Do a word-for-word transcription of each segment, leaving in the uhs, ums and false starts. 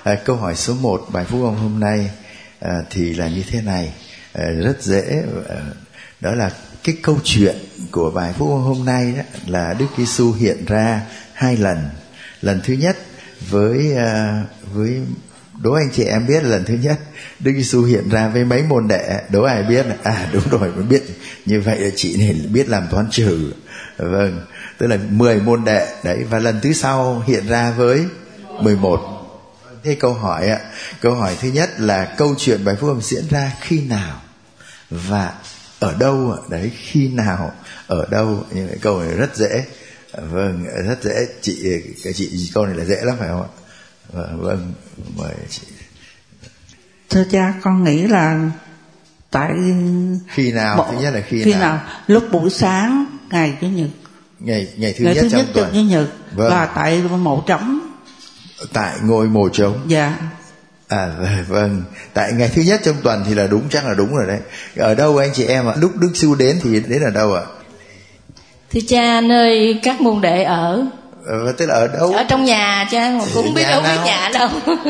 À, câu hỏi số một bài phúc âm hôm nay à, thì là như thế này, à, rất dễ. À, đó là cái câu chuyện của bài phúc âm hôm nay đó, là Đức Giêsu hiện ra hai lần. Lần thứ nhất với à, với đố anh chị em biết, lần thứ nhất Đức Giêsu hiện ra với mấy môn đệ, đố ai biết? À đúng rồi, mới biết. Như vậy là chị này biết làm toán trừ. Vâng, tức là mười môn đệ đấy. Và lần thứ sau hiện ra với mười một. Thế câu hỏi ạ, câu hỏi thứ nhất là câu chuyện bài phúc âm diễn ra khi nào và ở đâu ạ? Đấy, khi nào, ở đâu? Như vậy câu này rất dễ. Vâng, rất dễ. Chị, chị câu này là dễ lắm phải không ạ? Vâng, vâng, mời chị. Thưa cha, con nghĩ là tại khi nào bộ, thứ nhất là khi, khi nào? nào lúc buổi sáng ngày chủ nhật, ngày ngày thứ ngày nhất thứ trong nhất tuần chủ nhật. Vâng. Và tại mộ trống, tại ngôi mộ trống. Dạ. À vâng, tại ngày thứ nhất trong tuần thì là đúng, chắc là đúng rồi đấy. Ở đâu anh chị em ạ? Lúc Đức Giêsu đến thì đến ở đâu ạ? Thưa cha, nơi các môn đệ ở. Ờ, tức là ở đâu? Ở trong nhà cha, mà cũng không biết đâu biết nhà đâu.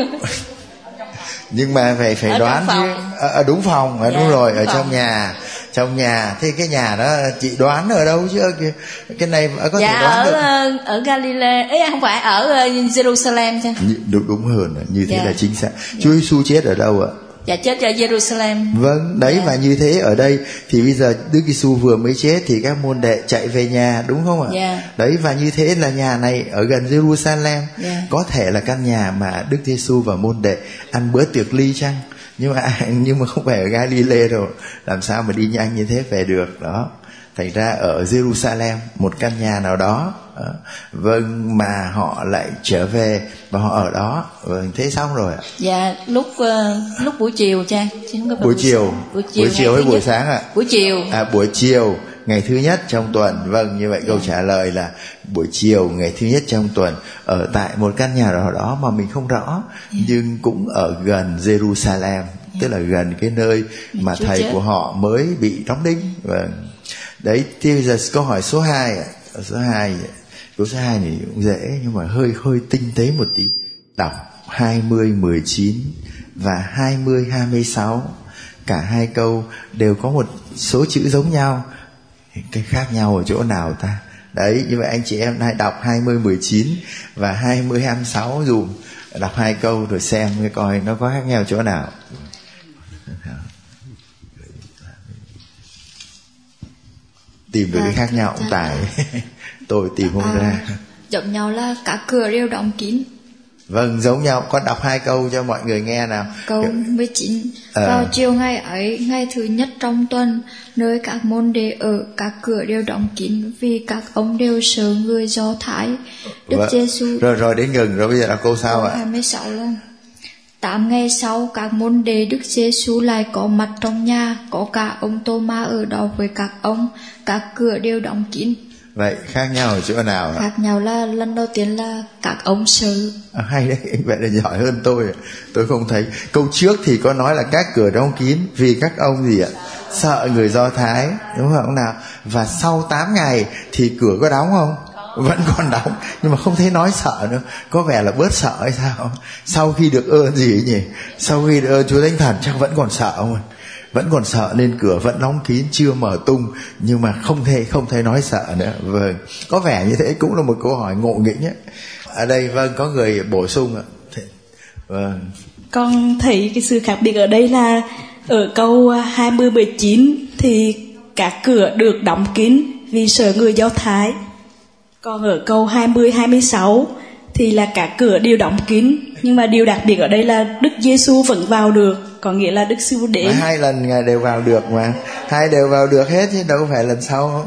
Nhưng mà phải phải ở đoán chứ. Ở, ở đúng phòng, ở dạ, đúng rồi, đúng ở phòng. trong nhà, trong nhà. Thế cái nhà đó chị đoán ở đâu chứ? Cái này có dạ, thể đoán ở, được. ở Galilee, ấy không phải ở Jerusalem chứ? Đúng, đúng hơn, như thế dạ. là chính xác. Chúa Giêsu chết ở đâu ạ? Dạ, chết ở Jerusalem. Vâng, đấy. Dạ. Và như thế ở đây thì bây giờ Đức Giêsu vừa mới chết thì các môn đệ chạy về nhà, đúng không ạ? Dạ. Đấy, và như thế là nhà này ở gần Jerusalem. Dạ. Có thể là căn nhà mà Đức Giêsu và môn đệ ăn bữa tiệc ly chăng? Nhưng mà nhưng mà không phải ở Galilee đâu, làm sao mà đi nhanh như thế về được đó. Thành ra ở Jerusalem, một căn nhà nào đó. Vâng, mà họ lại trở về và họ ở đó. Vâng, thế xong rồi ạ. Dạ, lúc uh, lúc buổi chiều cha. Buổi, buổi chiều, buổi chiều, buổi chiều hay buổi sáng ạ? Buổi chiều. À, buổi chiều ngày thứ nhất trong tuần. Vâng, như vậy câu trả lời là buổi chiều ngày thứ nhất trong tuần, ở tại một căn nhà nào đó mà mình không rõ, yeah. nhưng cũng ở gần Jerusalem, yeah. tức là gần cái nơi mà thầy chết. của họ mới bị đóng đinh. Vâng. Đấy, thì bây giờ câu hỏi số hai, số hai, câu số hai này cũng dễ nhưng mà hơi hơi tinh tế một tí. Đọc hai mươi mười chín và hai mươi hai mươi sáu, cả hai câu đều có một số chữ giống nhau. Cái khác nhau ở chỗ nào ta? Đấy, như vậy anh chị em hãy đọc hai mươi mười chín và hai mươi hai mươi sáu dùm. Đọc hai câu rồi xem cái coi nó có khác nhau chỗ nào. Tìm được à, cái khác nhau ông Tài. Tôi tìm không à, ra. Giống nhau là cả cửa đều đóng kín. Vâng, giống nhau. Con đọc hai câu cho mọi người nghe nào. Câu mười chín. À. Vào chiều ngày ấy, ngày thứ nhất trong tuần, nơi các môn đệ ở, các cửa đều đóng kín vì các ông đều sợ người Do Thái. Đức vâng. Giêsu. Rồi rồi đến gần rồi, bây giờ là câu sau ạ. hai mươi sáu lần. Tám ngày sau, các môn đệ Đức Giêsu lại có mặt trong nhà, có cả ông Tô-ma ở đó với các ông, các cửa đều đóng kín. Vậy khác nhau ở chỗ nào ạ? Khác nhau là lần đầu tiên là các ông sợ. À, hay đấy, vậy là giỏi hơn tôi. Tôi không thấy. Câu trước thì có nói là các cửa đóng kín vì các ông gì ạ? Sợ người Do Thái, đúng không nào? Và sau tám ngày thì cửa có đóng không? Vẫn còn đóng, nhưng mà không thấy nói sợ nữa. Có vẻ là bớt sợ hay sao? Sau khi được ơn gì ấy nhỉ? Sau khi được ơn Chúa Thánh Thần chắc vẫn còn sợ không? Vẫn còn sợ nên cửa vẫn đóng kín, chưa mở tung, nhưng mà không thể không thấy nói sợ nữa. Vâng, có vẻ như thế cũng là một câu hỏi ngộ nghĩnh ấy. Ở đây vâng, có người bổ sung ạ. Vâng. Con thấy cái sự khác biệt ở đây là ở câu hai mươi mười chín thì các cửa được đóng kín vì sợ người Do Thái. Còn ở câu hai mươi hai mươi sáu thì là các cửa đều đóng kín, nhưng mà điều đặc biệt ở đây là Đức Giêsu vẫn vào được, có nghĩa là Đức Giêsu đến. Mà hai lần Ngài đều vào được mà, hai đều vào được hết chứ đâu phải lần sau.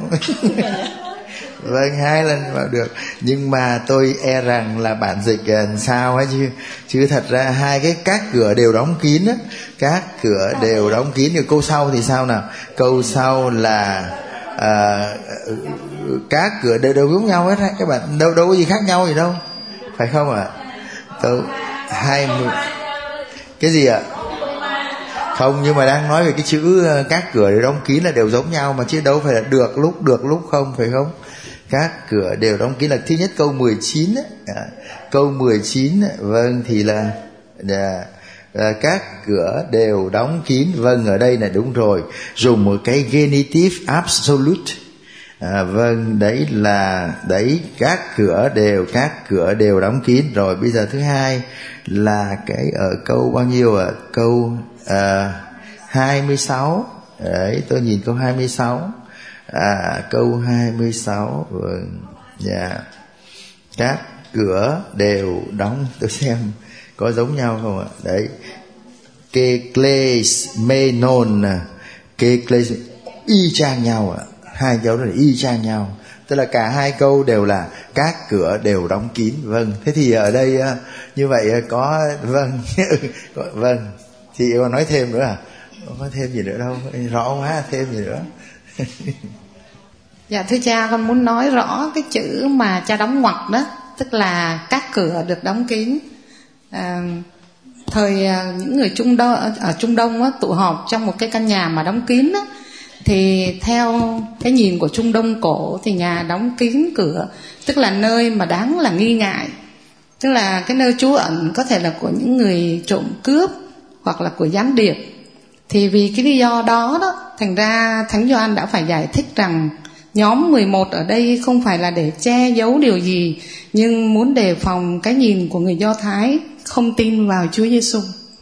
Vâng, hai lần vào được, nhưng mà tôi e rằng là bản dịch làm sao ấy chứ, chứ thật ra hai cái các cửa đều đóng kín á, các cửa đều đóng kín. Rồi câu sau thì sao nào? Câu sau là à, các cửa đều đều giống nhau hết các bạn, đâu đâu có gì khác nhau gì đâu, phải không ạ? Câu hai mươi cái gì ạ? Không, nhưng mà đang nói về cái chữ các cửa đều đóng kín là đều giống nhau mà, chứ đâu phải là được lúc được lúc không, phải không? Các cửa đều đóng kín là thứ nhất câu mười chín ấy. À, câu mười chín ấy, vâng, thì là Yeah. À, các cửa đều đóng kín. Vâng, ở đây là đúng rồi, dùng một cái genitive absolute. À, vâng, đấy là đấy, các cửa đều các cửa đều đóng kín. Rồi bây giờ thứ hai là cái ở câu bao nhiêu ạ? À? Câu à, hai mươi sáu. Đấy, tôi nhìn câu hai mươi sáu. À, câu hai mươi sáu. Vâng. Dạ. Yeah. Các cửa đều đóng, tôi xem có giống nhau không ạ? Đấy. Kekles menon, kekles y chang nhau ạ. Hai dấu đó là y chang nhau, tức là cả hai câu đều là các cửa đều đóng kín. Vâng, thế thì ở đây như vậy có vâng vâng, chị còn nói thêm nữa à? Không có thêm gì nữa đâu, rõ quá, thêm gì nữa. Dạ thưa cha, con muốn nói rõ cái chữ mà cha đóng ngoặc đó, tức là các cửa được đóng kín. À, thời những người Trung Đông, ở Trung Đông á, tụ họp trong một cái căn nhà mà đóng kín á, thì theo cái nhìn của Trung Đông cổ thì nhà đóng kín cửa tức là nơi mà đáng là nghi ngại, tức là cái nơi trú ẩn có thể là của những người trộm cướp hoặc là của gián điệp. Thì vì cái lý do đó đó, thành ra Thánh Gioan đã phải giải thích rằng nhóm mười một ở đây không phải là để che giấu điều gì, nhưng muốn đề phòng cái nhìn của người Do Thái không tin vào Chúa Giêsu.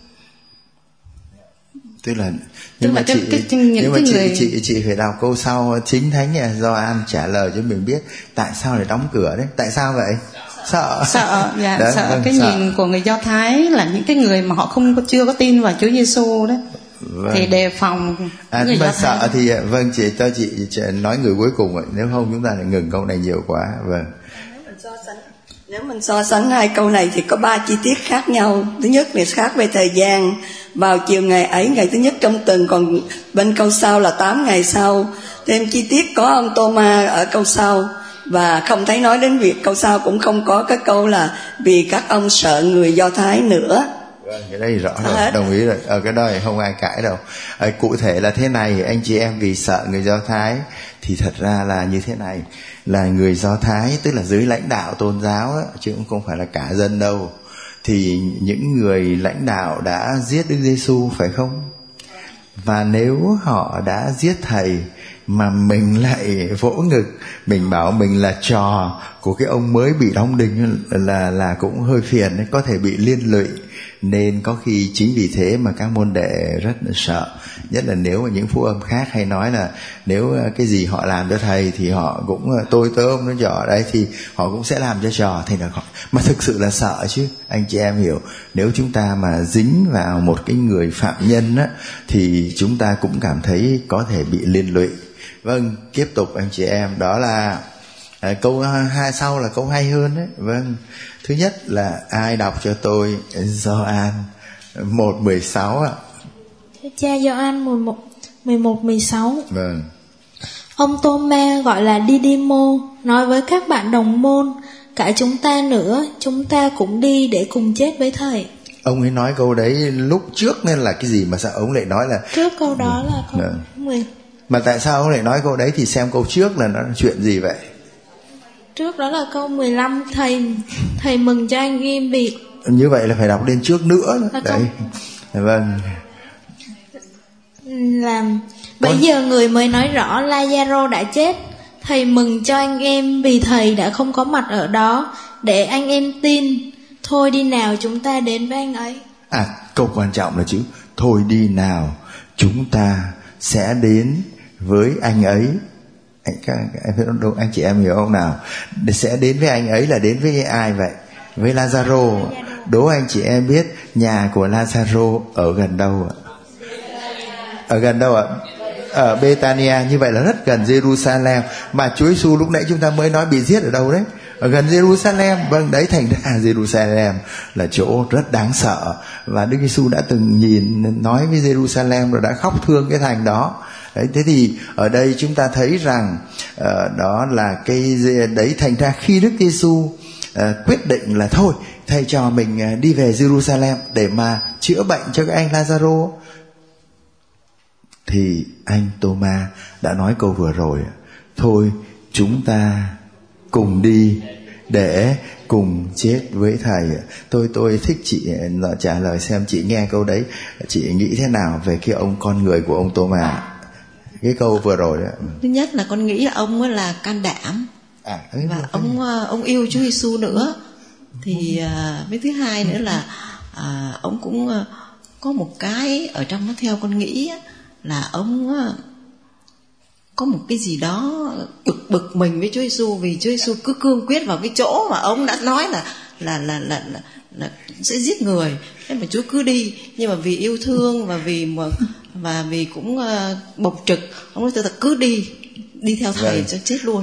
Tức là nhưng mà, chị, cái, cái, nhưng mà chị, người... chị chị phải đọc câu sau chính Thánh Gioan trả lời cho mình biết tại sao lại đóng cửa đấy. Tại sao vậy? Sợ. Sợ, dạ, đó, sợ vâng, cái sợ. nhìn của người Do Thái là những cái người mà họ không có, chưa có tin vào Chúa Giêsu đấy. Vâng. Thì đề phòng à, người mà Do sợ Thái. Thì vâng, chị cho chị, chị nói người cuối cùng rồi, nếu không chúng ta lại ngừng câu này nhiều quá. Vâng. Nếu mình so sánh hai câu này thì có ba chi tiết khác nhau. Thứ nhất là khác về thời gian, vào chiều ngày ấy, ngày thứ nhất trong tuần, còn bên câu sau là tám ngày sau. Thêm chi tiết có ông Tô-ma ở câu sau, và không thấy nói đến việc câu sau cũng không có cái câu là vì các ông sợ người Do Thái nữa. Vâng, cái đây rõ rồi, đồng ý rồi. Ở cái đó thì không ai cãi đâu. À, cụ thể là thế này, anh chị em vì sợ người Do Thái thì thật ra là như thế này, là người Do Thái tức là dưới lãnh đạo tôn giáo á, chứ cũng không phải là cả dân đâu. Thì những người lãnh đạo đã giết Đức Giêsu phải không? Và nếu họ đã giết thầy mà mình lại vỗ ngực, mình bảo mình là trò của cái ông mới bị đóng đinh là là cũng hơi phiền đấy, có thể bị liên lụy. Nên có khi chính vì thế mà các môn đệ rất là sợ. Nhất là nếu mà những phúc âm khác hay nói là nếu cái gì họ làm cho thầy thì họ cũng tôi tôm nó trò đấy, thì họ cũng sẽ làm cho trò. Thì là họ mà thực sự là sợ chứ. Anh chị em hiểu, nếu chúng ta mà dính vào một cái người phạm nhân á, thì chúng ta cũng cảm thấy có thể bị liên lụy. Vâng, tiếp tục anh chị em, đó là à, câu hai sau là câu hay hơn đấy. Vâng, thứ nhất là ai đọc cho tôi Gioan một mười sáu ạ? Thưa cha, Gioan mười một mười sáu. Vâng. Ông Tô-ma gọi là Đi-đi-mô nói với các bạn đồng môn, cả chúng ta nữa, chúng ta cũng đi để cùng chết với thầy. Ông ấy nói câu đấy lúc trước nên là cái gì mà sao ông lại nói là trước câu đó là câu vâng. mười. Mà tại sao ông lại nói câu đấy, thì xem câu trước là nó chuyện gì vậy? Trước đó là câu mười lăm, thầy thầy mừng cho anh em vì như vậy là phải đọc lên trước nữa đấy. Câu... Vâng. Làm bây Ôi. giờ người mới nói rõ Lazaro đã chết. Thầy mừng cho anh em vì thầy đã không có mặt ở đó để anh em tin. Thôi đi nào, chúng ta đến với anh ấy. À, câu quan trọng là chữ thôi đi nào, chúng ta sẽ đến với anh ấy. Anh, các, anh, anh chị em hiểu không nào? Sẽ đến với anh ấy là đến với ai vậy? Với Lazaro. Đố anh chị em biết nhà của Lazaro ở gần đâu ạ? Ở gần đâu ạ? Ở Bethania. Như vậy là rất gần Jerusalem. Mà Chúa Giêsu lúc nãy chúng ta mới nói bị giết ở đâu đấy? Ở gần Jerusalem. Vâng, đấy, thành ra Jerusalem là chỗ rất đáng sợ. Và Đức Giêsu đã từng nhìn nói với Jerusalem rồi đã khóc thương cái thành đó. Đấy, thế thì ở đây chúng ta thấy rằng uh, đó là cái đấy, thành ra khi Đức Giêsu uh, quyết định là thôi thầy trò mình uh, đi về Jerusalem để mà chữa bệnh cho cái anh Lazaro, thì anh Tô-ma đã nói câu vừa rồi, thôi chúng ta cùng đi để cùng chết với thầy. Tôi tôi thích chị trả lời xem chị nghe câu đấy, chị nghĩ thế nào về cái ông con người của ông Thomas, cái câu vừa rồi đó. Thứ nhất là con nghĩ ông ấy là can đảm, à, và ông ông yêu Chúa Giêsu nữa. Thì với thứ hai nữa là à, ông cũng có một cái ở trong nó theo con nghĩ là ông có một cái gì đó bực bực mình với Chúa Giêsu, vì Chúa Giêsu cứ cương quyết vào cái chỗ mà ông đã nói là là là là, là, là sẽ giết người, thế mà Chúa cứ đi. Nhưng mà vì yêu thương và vì mà và vì cũng uh, bộc trực, ông nói tôi là cứ đi đi theo thầy cho chết luôn.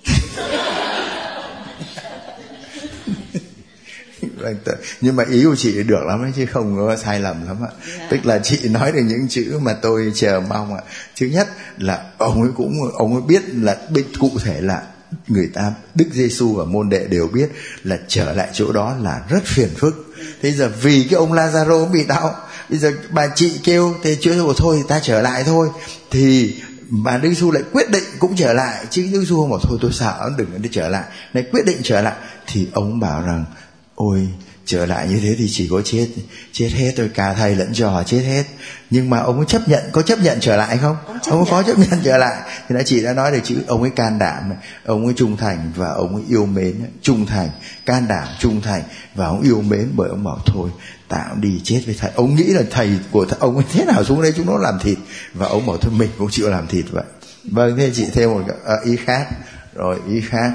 Nhưng mà ý của chị được lắm đấy, chứ không có sai lầm lắm ạ. Yeah. Tức là chị nói được những chữ mà tôi chờ mong ạ. Thứ nhất là ông ấy cũng ông ấy biết là bên cụ thể là người ta, Đức Giêsu và môn đệ đều biết là trở lại chỗ đó là rất phiền phức. Thế giờ vì cái ông Lazaro bị đau, bây giờ bà chị kêu thế Chúa Giêsu thôi ta trở lại thôi, thì mà Đức Giêsu lại quyết định cũng trở lại, chứ Đức Giêsu không bảo thôi tôi sợ đừng đi trở lại, này quyết định trở lại, thì ông bảo rằng ôi trở lại như thế thì chỉ có chết chết hết rồi, cả thầy lẫn trò chết hết. Nhưng mà ông ấy chấp nhận, có chấp nhận trở lại không? Ông, ông ấy có chấp nhận trở lại. Thì đã chị đã nói được chữ ông ấy can đảm, ông ấy trung thành và ông ấy yêu mến. Trung thành, can đảm, trung thành và ông yêu mến, bởi ông bảo thôi tao đi chết với thầy. Ông nghĩ là thầy của thầy, ông ấy thế nào xuống đây chúng nó làm thịt, và ông bảo thôi mình cũng chịu làm thịt vậy. Vâng, thế chị thêm một à, ý khác. Rồi ý khác.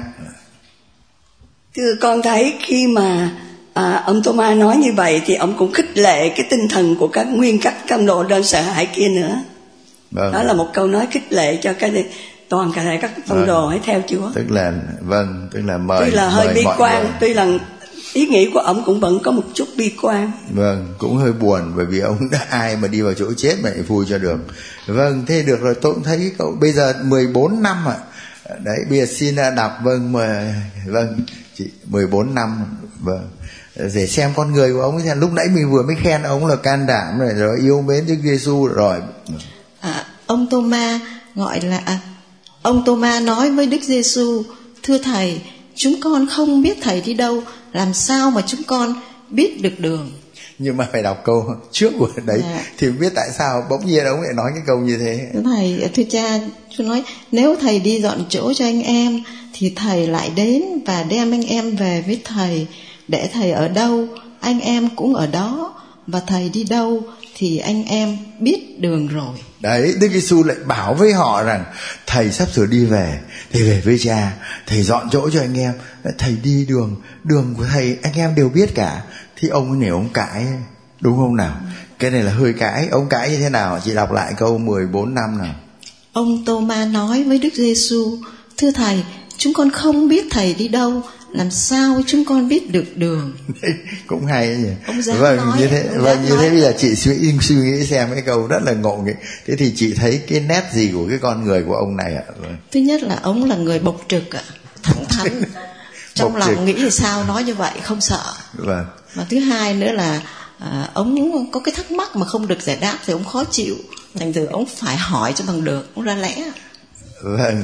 Thưa con thấy khi mà à, ông Thomas nói như vậy thì ông cũng khích lệ cái tinh thần của các nguyên các cam đồ đơn sợ hãi kia nữa. Vâng. Đó là một câu nói khích lệ cho cái toàn cả thể các tông vâng. đồ hãy theo Chúa. Tức là vâng, tức là mời. Tuy là hơi mời bi quan, người. tuy là ý nghĩ của ông cũng vẫn có một chút bi quan. Vâng, cũng hơi buồn, bởi vì ông đã ai mà đi vào chỗ chết mà lại vui cho được. Vâng, thế được rồi, tôi cũng thấy cái cậu bây giờ mười bốn năm ạ. À. Đấy, bây giờ xin đọc vâng mời vâng chị mười bốn năm vâng để xem con người của ông ấy. Lúc nãy mình vừa mới khen ông là can đảm rồi, rồi yêu mến Đức Giêsu rồi. À, ông Thomas gọi là à, ông Thomas nói với Đức Giêsu: thưa thầy, chúng con không biết thầy đi đâu, làm sao mà chúng con biết được đường? Nhưng mà phải đọc câu trước của đấy à. Thì biết tại sao bỗng nhiên ông lại nói cái câu như thế. Thầy, thưa cha, tôi nói nếu thầy đi dọn chỗ cho anh em thì thầy lại đến và đem anh em về với thầy, để thầy ở đâu anh em cũng ở đó, và thầy đi đâu thì anh em biết đường rồi. Đấy, Đức Giêsu lại bảo với họ rằng thầy sắp sửa đi về, thầy về với cha, thầy dọn chỗ cho anh em, thầy đi đường, đường của thầy anh em đều biết cả. Thì ông ấy nếu ông cãi, đúng không nào? Cái này là hơi cãi. Ông cãi như thế nào? Chị đọc lại câu mười bốn năm nào. Ông Thomas nói với Đức Giêsu: thưa thầy, chúng con không biết thầy đi đâu, làm sao chúng con biết được đường? Cũng hay nhỉ. Ông dám vâng, nói, như thế, vâng, như thế bây giờ chị suy, suy nghĩ xem cái câu rất là ngộ nghĩnh. Thế thì chị thấy cái nét gì của cái con người của ông này ạ? Vâng. Thứ nhất là ông là người bộc trực ạ, thẳng thắn. Trong lòng trực. Nghĩ thì sao nói như vậy, không sợ. Vâng. Và thứ hai nữa là à, ông có cái thắc mắc mà không được giải đáp thì ông khó chịu, thành thử ông phải hỏi cho bằng được, ông ra lẽ. Vâng.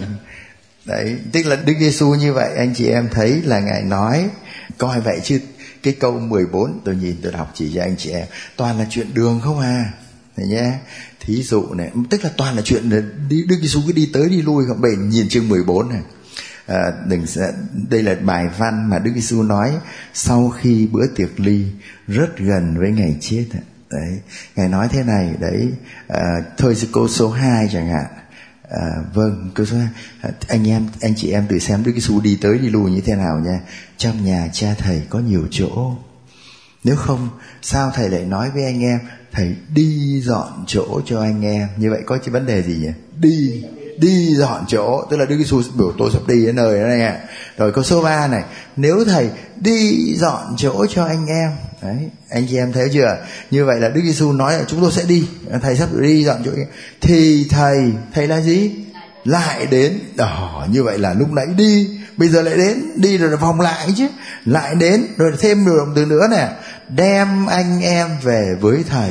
Đấy, tức là Đức Giêsu như vậy anh chị em thấy là Ngài nói coi vậy chứ cái câu mười bốn tôi nhìn tôi đọc chỉ cho anh chị em toàn là chuyện đường không à, thấy nhé. Thí dụ này, tức là toàn là chuyện đi, Đức Giêsu cứ đi tới đi lui không. Bây nhìn chương mười bốn này. À, đừng, đây là bài văn mà Đức Giêsu nói sau khi bữa tiệc ly rất gần với ngày chết. Đấy, Ngài nói thế này đấy. À, thôi câu số hai chẳng hạn. À, vâng, câu số hai. À, anh em, anh chị em tự xem Đức Giêsu đi tới đi lui như thế nào nha. Trong nhà cha thầy có nhiều chỗ, nếu không sao thầy lại nói với anh em thầy đi dọn chỗ cho anh em. Như vậy có cái vấn đề gì nhỉ? Đi đi dọn chỗ, tức là Đức Giêsu biểu tôi sắp đi đến nơi đó này ạ. Rồi câu số ba này, nếu thầy đi dọn chỗ cho anh em. Đấy, anh chị em thấy chưa? Như vậy là Đức Giêsu nói là chúng tôi sẽ đi, thầy sắp đi dọn chỗ anh em. Thì thầy, thầy là gì? Lại đến. Đó, như vậy là lúc nãy đi, bây giờ lại đến, đi rồi vòng lại chứ. Lại đến, rồi thêm một động từ nữa nè, đem anh em về với thầy.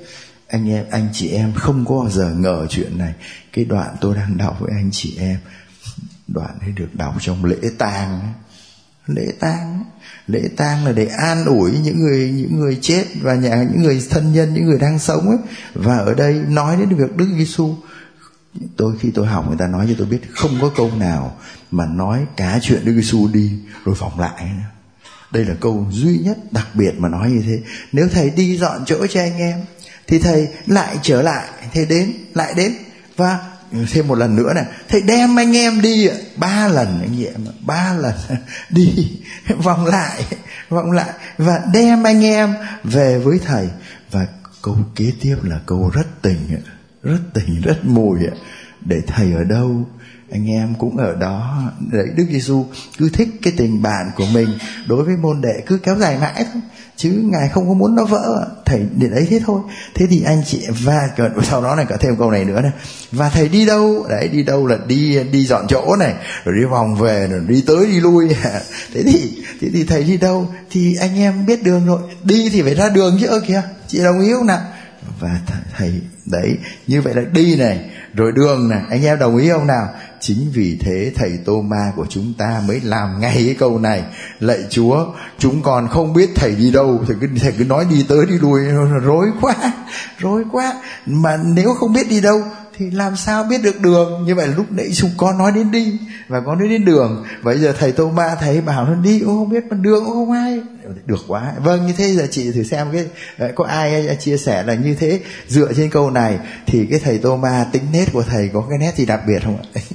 Anh em, anh chị em không có bao giờ ngờ chuyện này. Cái đoạn tôi đang đọc với anh chị em, đoạn ấy được đọc trong lễ tang ấy. Lễ tang, lễ tang là để an ủi những người những người chết và nhà những người thân nhân, những người đang sống ấy. Và ở đây nói đến việc Đức Giêsu, tôi khi tôi học người ta nói cho tôi biết không có câu nào mà nói cả chuyện Đức Giêsu đi rồi vòng lại. Đây là câu duy nhất đặc biệt mà nói như thế. Nếu thầy đi dọn chỗ cho anh em thì thầy lại trở lại, thầy đến, lại đến. Và thêm một lần nữa này, thầy đem anh em đi ba lần, anh chị em, ba lần đi vòng lại, vòng lại và đem anh em về với thầy. Và câu kế tiếp là câu rất tình, rất tình, rất mùi. Để thầy ở đâu, anh em cũng ở đó. Đấy, Đức Giêsu cứ thích cái tình bạn của mình đối với môn đệ cứ kéo dài mãi thôi, chứ Ngài không có muốn nó vỡ. Thầy để đấy thế thôi. Thế thì anh chị, và sau đó này có thêm câu này nữa này, và thầy đi đâu? Đấy, đi đâu là đi đi dọn chỗ này, rồi đi vòng về, rồi đi tới đi lui. Thế thì thế thì thầy đi đâu? Thì anh em biết đường rồi. Đi thì phải ra đường chứ, ơ kìa, chị đồng ý không nào? Và thầy đấy, như vậy là đi này, rồi đường này, anh em đồng ý không nào? Chính vì thế thầy Tô-ma của chúng ta mới làm ngay cái câu này: lạy Chúa, chúng còn không biết thầy đi đâu. Thầy cứ, thầy cứ nói đi tới đi lui, rối quá, rối quá. Mà nếu không biết đi đâu thì làm sao biết được đường? Như vậy là lúc nãy chúng con nói đến đi và con nói đến đường. Bây giờ thầy Tô-ma thầy bảo nó đi cũng không biết, mà đường cũng không ai. Được quá. Vâng, như thế giờ chị thử xem cái có ai chia sẻ là như thế. Dựa trên câu này thì cái thầy Tô-ma tính nết của thầy có cái nét gì đặc biệt không ạ?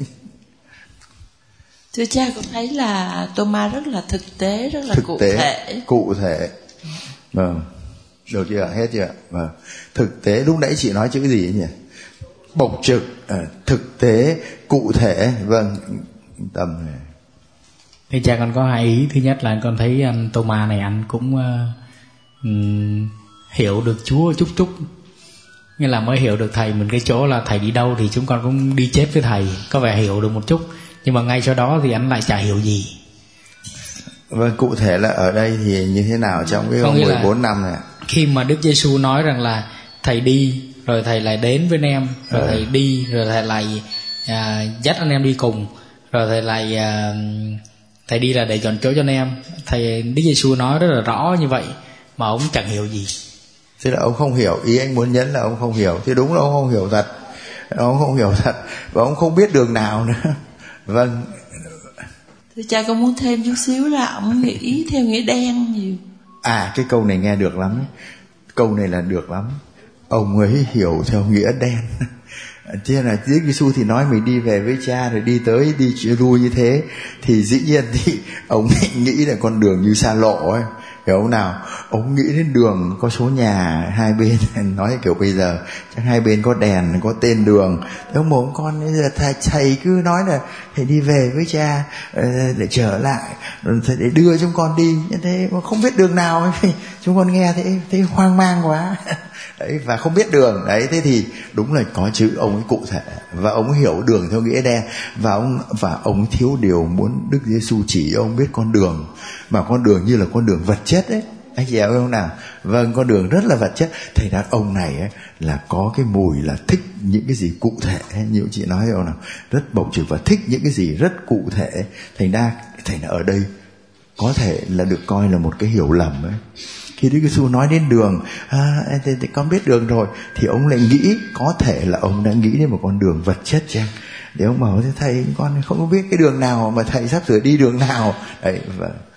Thưa cha, con thấy là Tô-ma rất là thực tế, rất là thực cụ tế, thể. Cụ thể. Vâng. Được chưa? Hết chưa? Vâng. Thực tế, lúc nãy chị nói chữ gì nhỉ? Bộc trực, à, thực tế, cụ thể. Vâng, tầm này. Thưa cha, con có hai ý. Thứ nhất là con thấy anh Tô-ma này anh cũng uh, um, hiểu được Chúa chút chút. Nghĩa là mới hiểu được thầy mình cái chỗ là thầy đi đâu thì chúng con cũng đi chết với thầy. Có vẻ hiểu được một chút. Nhưng mà ngay sau đó thì anh lại chả hiểu gì. Vâng, cụ thể là ở đây thì như thế nào trong cái mười bốn năm này? Khi mà Đức Giêsu nói rằng là thầy đi, rồi thầy lại đến với anh em, rồi ừ. thầy đi, rồi thầy lại à, dắt anh em đi cùng, rồi thầy lại à, thầy đi là để chọn chỗ cho anh em. Thầy Đức Giêsu nói rất là rõ như vậy mà ông chẳng hiểu gì. Thế là ông không hiểu. Ý anh muốn nhấn là ông không hiểu. Thì đúng là ông không hiểu thật. Ông không hiểu thật. Và ông không biết đường nào nữa. Vâng. Thưa cha, con muốn thêm chút xíu là ông nghĩ theo nghĩa đen nhiều. À, cái câu này nghe được lắm ấy. Câu này là được lắm. Ông ấy hiểu theo nghĩa đen. Thế là Đức Giêsu thì nói mình đi về với cha, rồi đi tới đi lui như thế, thì dĩ nhiên thì ông ấy nghĩ là con đường như xa lộ ấy. Hiểu không nào? Ông nghĩ đến đường có số nhà hai bên, nói kiểu bây giờ chắc hai bên có đèn, có tên đường. Thế ông bảo con bây giờ thầy, thầy cứ nói là thầy đi về với cha để trở lại, rồi thầy để đưa chúng con đi. Như thế mà không biết đường nào ấy. Chúng con nghe thấy, thấy hoang mang quá. Đấy, và không biết đường. Đấy, thế thì đúng là có chữ ông ấy cụ thể, và ông ấy hiểu đường theo nghĩa đen, và ông và ông thiếu điều muốn Đức Giêsu chỉ ông biết con đường, mà con đường như là con đường vật chất ấy. Anh chị hiểu không nào? Vâng, con đường rất là vật chất. Thầy đàn ông này ấy, là có cái mùi là thích những cái gì cụ thể ấy. Như chị nói không nào? Rất bộc trực và thích những cái gì rất cụ thể. Thành ra thầy ở đây có thể là được coi là một cái hiểu lầm ấy. Khi Đức Giêsu nói đến đường, à, thì, thì con biết đường rồi, thì ông lại nghĩ có thể là ông đã nghĩ đến một con đường vật chất chăng? Để ông bảo thầy con không biết cái đường nào mà thầy sắp sửa đi đường nào. Đấy, và